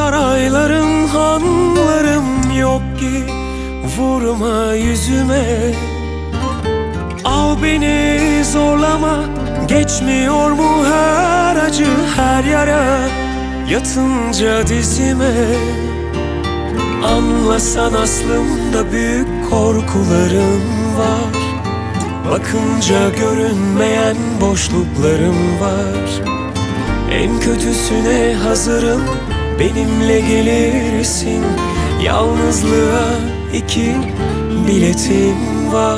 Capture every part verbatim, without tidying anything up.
Saraylarım, hanlarım yok ki vurma yüzüme. Al beni zorlama, geçmiyor mu her acı, her yara yatınca dizime. Anlasan aslında büyük korkularım var, bakınca görünmeyen boşluklarım var. En kötüsüne hazırım, benimle gelirsin. Yalnızlığa iki biletim var.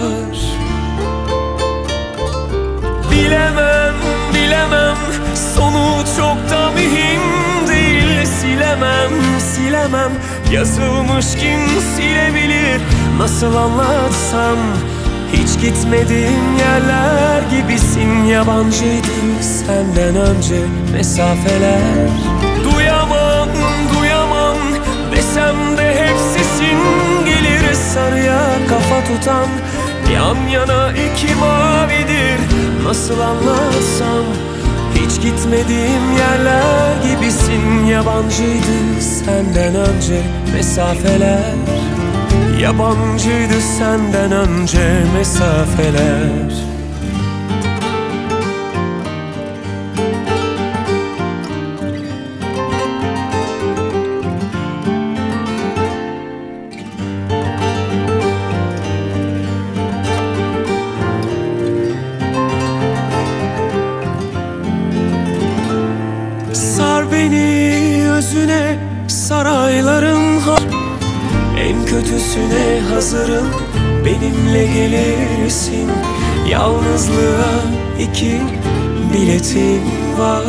Bilemem, bilemem, sonu çok da mühim değil. Silemem, silemem, yazılmış kim silebilir. Nasıl anlatsam, hiç gitmediğim yerler gibisin. Yabancıydı senden önce mesafeler. Duyamam, duyamam desem de hep sesin gelir. Sarıya kafa tutan yan yana iki mavidir. Nasıl anlatsam, hiç gitmediğim yerler gibisin. Yabancıydı senden önce mesafeler. Yabancıydı senden önce mesafeler. Sar beni özüne, saraylarım ha. En kötüsüne hazırım, benimle gelirsin. Yalnızlığa iki biletim var.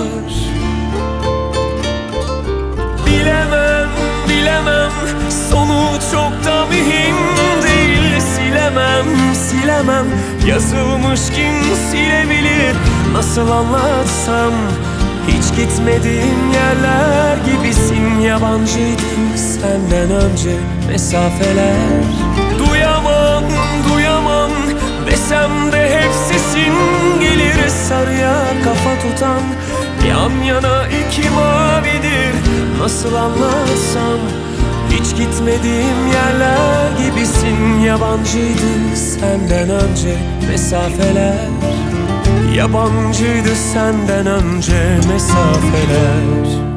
Bilemem, bilemem, sonu çok da mühim değil. Silemem, silemem, yazılmış kim silebilir. Nasıl anlatsam, hiç gitmediğim yerler gibisin. Yabancıydı senden önce mesafeler. Duyamam, duyamam desem de hep sesin gelir. Sarıya kafa tutan yan yana iki mavidir. Nasıl anlatsam, hiç gitmediğim yerler gibisin. Yabancıydı senden önce mesafeler. Yabancıydı senden önce mesafeler.